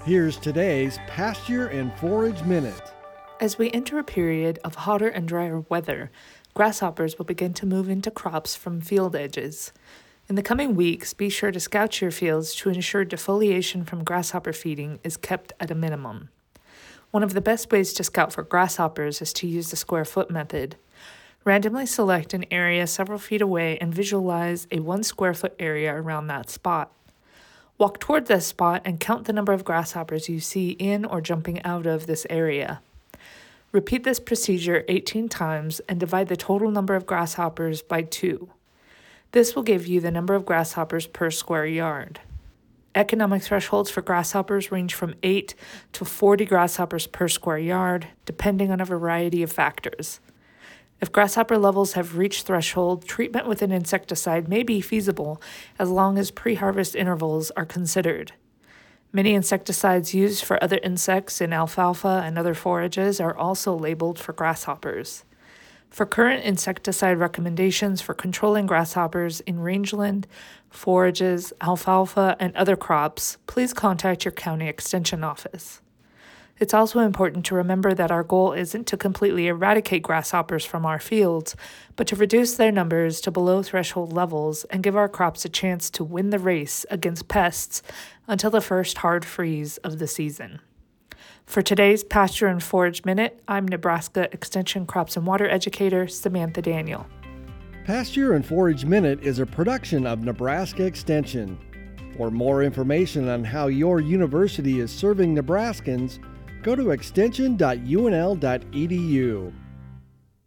Here's today's Pasture and Forage Minute. As we enter a period of hotter and drier weather, grasshoppers will begin to move into crops from field edges. In the coming weeks, be sure to scout your fields to ensure defoliation from grasshopper feeding is kept at a minimum. One of the best ways to scout for grasshoppers is to use the square foot method. Randomly select an area several feet away and visualize a 1 square foot area around that spot. Walk toward this spot and count the number of grasshoppers you see in or jumping out of this area. Repeat this procedure 18 times and divide the total number of grasshoppers by 2. This will give you the number of grasshoppers per square yard. Economic thresholds for grasshoppers range from 8 to 40 grasshoppers per square yard, depending on a variety of factors. If grasshopper levels have reached threshold, treatment with an insecticide may be feasible as long as pre-harvest intervals are considered. Many insecticides used for other insects in alfalfa and other forages are also labeled for grasshoppers. For current insecticide recommendations for controlling grasshoppers in rangeland, forages, alfalfa, and other crops, please contact your county extension office. It's also important to remember that our goal isn't to completely eradicate grasshoppers from our fields, but to reduce their numbers to below threshold levels and give our crops a chance to win the race against pests until the first hard freeze of the season. For today's Pasture and Forage Minute, I'm Nebraska Extension Crops and Water Educator Samantha Daniel. Pasture and Forage Minute is a production of Nebraska Extension. For more information on how your university is serving Nebraskans, go to extension.unl.edu.